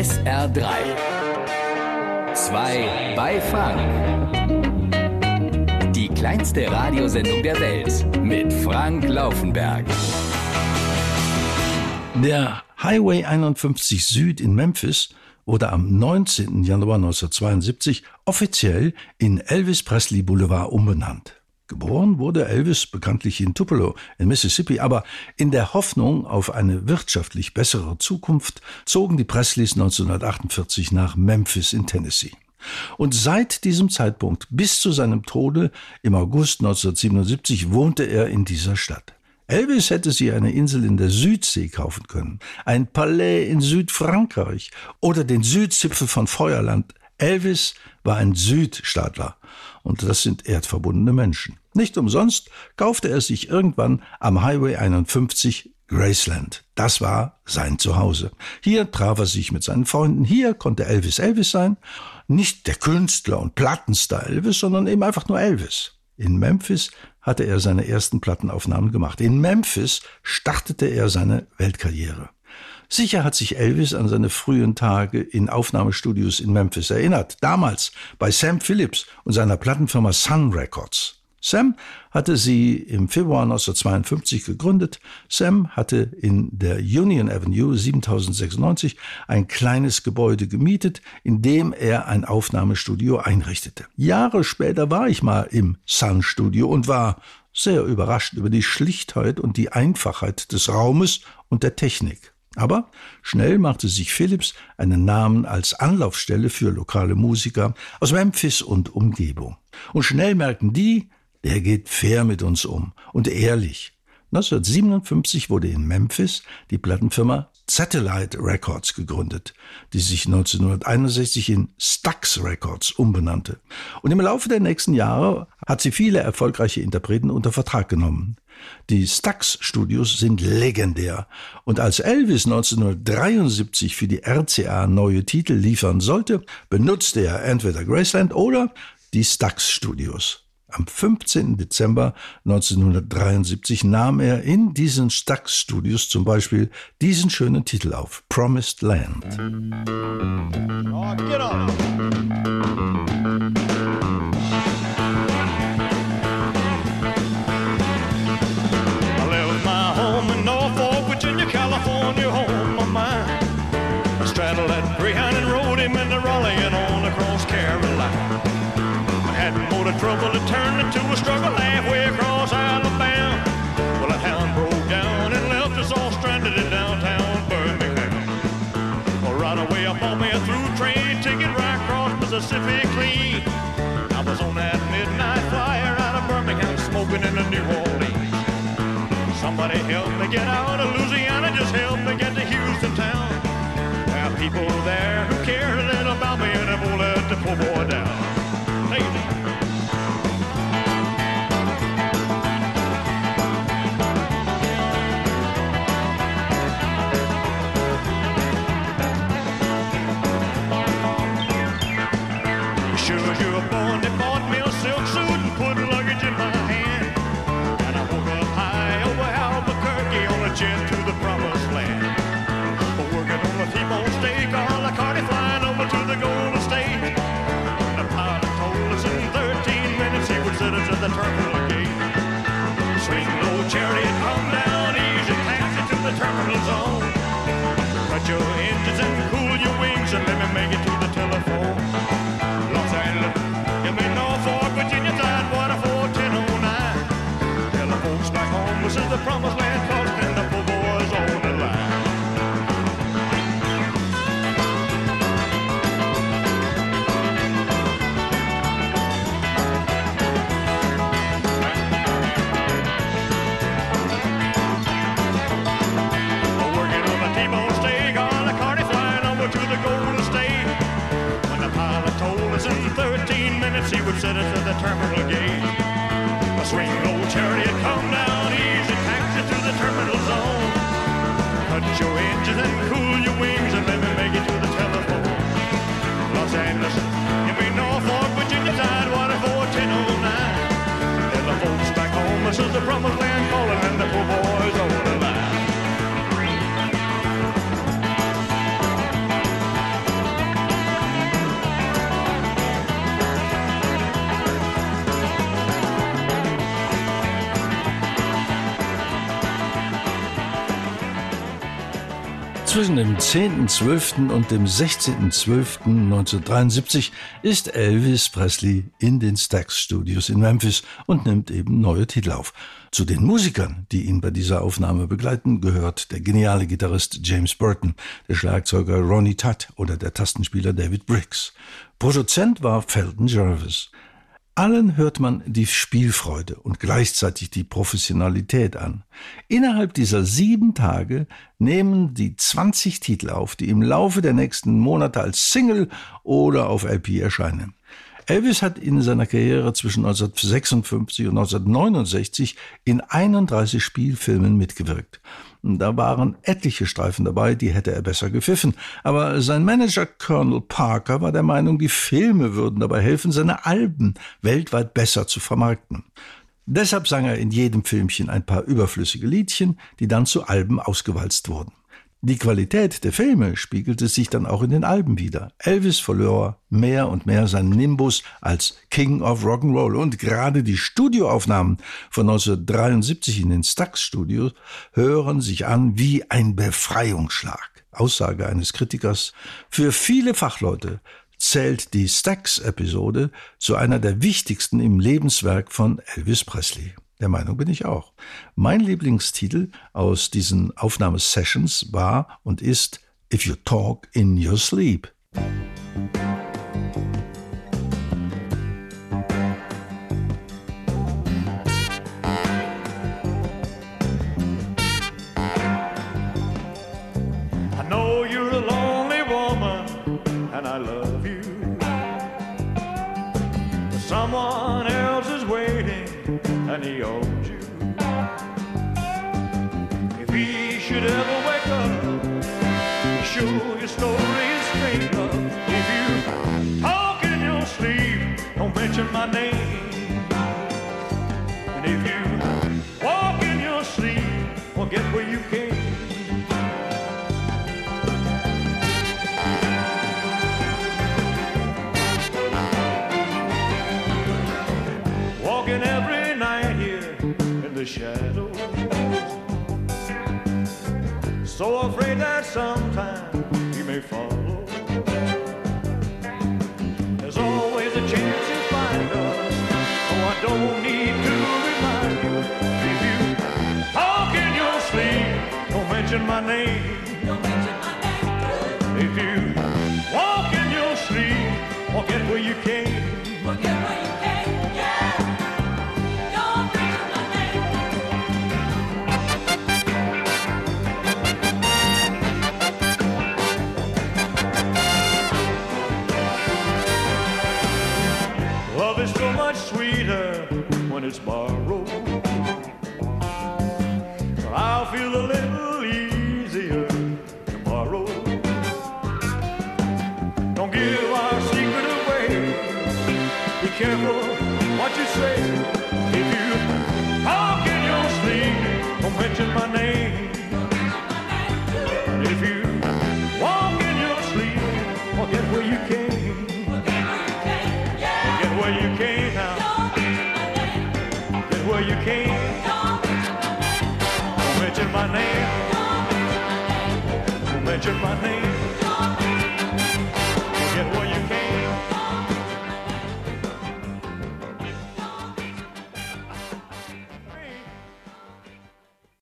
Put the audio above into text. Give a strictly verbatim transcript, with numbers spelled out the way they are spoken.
S R drei. Zwei bei Frank. Die kleinste Radiosendung der Welt mit Frank Laufenberg. Der Highway einundfünfzig Süd in Memphis wurde am neunzehnten Januar neunzehnhundertzweiundsiebzig offiziell in Elvis Presley Boulevard umbenannt. Geboren wurde Elvis bekanntlich in Tupelo in Mississippi, aber in der Hoffnung auf eine wirtschaftlich bessere Zukunft zogen die Presleys neunzehnhundertachtundvierzig nach Memphis in Tennessee. Und seit diesem Zeitpunkt bis zu seinem Tode im August neunzehnhundertsiebenundsiebzig wohnte er in dieser Stadt. Elvis hätte sich eine Insel in der Südsee kaufen können, ein Palais in Südfrankreich oder den Südzipfel von Feuerland. Elvis war ein Südstaatler und das sind erdverbundene Menschen. Nicht umsonst kaufte er sich irgendwann am Highway einundfünfzig Graceland. Das war sein Zuhause. Hier traf er sich mit seinen Freunden. Hier konnte Elvis Elvis sein. Nicht der Künstler und Plattenstar Elvis, sondern eben einfach nur Elvis. In Memphis hatte er seine ersten Plattenaufnahmen gemacht. In Memphis startete er seine Weltkarriere. Sicher hat sich Elvis an seine frühen Tage in Aufnahmestudios in Memphis erinnert. Damals bei Sam Phillips und seiner Plattenfirma Sun Records. Sam hatte sie im Februar neunzehnhundertzweiundfünfzig gegründet. Sam hatte in der Union Avenue siebentausendsechsundneunzig ein kleines Gebäude gemietet, in dem er ein Aufnahmestudio einrichtete. Jahre später war ich mal im Sun Studio und war sehr überrascht über die Schlichtheit und die Einfachheit des Raumes und der Technik. Aber schnell machte sich Phillips einen Namen als Anlaufstelle für lokale Musiker aus Memphis und Umgebung. Und schnell merkten die, der geht fair mit uns um und ehrlich. neunzehnhundertsiebenundfünfzig wurde in Memphis die Plattenfirma Satellite Records gegründet, die sich neunzehnhunderteinundsechzig in Stax Records umbenannte. Und im Laufe der nächsten Jahre hat sie viele erfolgreiche Interpreten unter Vertrag genommen. Die Stax Studios sind legendär. Und als Elvis neunzehnhundertdreiundsiebzig für die R C A neue Titel liefern sollte, benutzte er entweder Graceland oder die Stax Studios. Am fünfzehnten Dezember neunzehnhundertdreiundsiebzig nahm er in diesen Stax Studios zum Beispiel diesen schönen Titel auf, Promised Land. Oh, get on. I left my home in Norfolk, Virginia, California, home of mine. I straddled that Greyhound and rode him into Raleigh and on across Carolina. Had more to trouble, it turned into a struggle halfway across Alabama. Well, that hound broke down and left us all stranded in downtown Birmingham. Well, right away I bought me a through train ticket right across Mississippi clean. I was on that midnight flyer out of Birmingham smoking into New Orleans. Somebody help me get out of Louisiana, just help me get to Houston town. There are people there who care a little about me and they won't let the poor boy down. Hey. Sure as you're born, they bought me a silk suit and put luggage in my hand. And I woke up high over Albuquerque on a jet to the promised land. But working on a T-bone steak, a la carte flying over to the Golden State. The pilot told us in thirteen minutes he would set us at the terminal gate. Swing low chariot, come down easy, taxi to the terminal zone. Cut your engines and cool your wings and let me make it to the telephone. Los Angeles, you may know for Virginia, Tidewater fourteen oh nine. Tell the folks back home this is the promised land, cause then the poor boys on the line. Working on a T-bone steak, on a cardi flying over to the Golden State. When the pilot told us in thirteen minutes he would set us at the terminal gate. A swing low chariot, come down easy, taxi to the terminal zone. Cut your engines and cool your wings and let me make it to the telephone. Los Angeles, you mean Norfolk, Virginia, Tidewater fourteen oh nine. Tell the folks back home this is the promised land, calling and the poor boys on the line. Zwischen dem zehnten zwölften und dem sechzehnten zwölften neunzehnhundertdreiundsiebzig ist Elvis Presley in den Stax Studios in Memphis und nimmt eben neue Titel auf. Zu den Musikern, die ihn bei dieser Aufnahme begleiten, gehört der geniale Gitarrist James Burton, der Schlagzeuger Ronnie Tutt oder der Tastenspieler David Briggs. Produzent war Felton Jervis. Allen hört man die Spielfreude und gleichzeitig die Professionalität an. Innerhalb dieser sieben Tage nehmen die zwanzig Titel auf, die im Laufe der nächsten Monate als Single oder auf L P erscheinen. Elvis hat in seiner Karriere zwischen neunzehnhundertsechsundfünfzig und neunzehnhundertneunundsechzig in einunddreißig Spielfilmen mitgewirkt. Da waren etliche Streifen dabei, die hätte er besser gepfiffen. Aber sein Manager Colonel Parker war der Meinung, die Filme würden dabei helfen, seine Alben weltweit besser zu vermarkten. Deshalb sang er in jedem Filmchen ein paar überflüssige Liedchen, die dann zu Alben ausgewalzt wurden. Die Qualität der Filme spiegelte sich dann auch in den Alben wider. Elvis verlor mehr und mehr seinen Nimbus als King of Rock'n'Roll und gerade die Studioaufnahmen von neunzehnhundertdreiundsiebzig in den Stax Studios hören sich an wie ein Befreiungsschlag. Aussage eines Kritikers: Für viele Fachleute zählt die Stax-Episode zu einer der wichtigsten im Lebenswerk von Elvis Presley. Der Meinung bin ich auch. Mein Lieblingstitel aus diesen Aufnahmesessions war und ist If You Talk in Your Sleep. I know you're a lonely woman and I love you. But someone else is waiting and he owns you. If he should ever wake up, be sure your story is straight up. If you talk in your sleep, don't mention my name. And if you walk in your sleep, forget where you came. Walking every night here in the shadows, so afraid that sometime you may follow. There's always a chance you'll find us, so I don't need to remind you. If you talk in your sleep, don't mention my name. Don't mention my name. If you walk in your sleep, forget where you came. Forget where you came, yeah. Love is so much sweeter when it's borrowed. I'll feel a little easier tomorrow. Don't give our secret away. Be careful what you say. If you talk in your sleep, don't mention my name. And if you walk in your sleep, forget where you came. Where you came now, get where you came. Don't mention my name. Don't mention my name.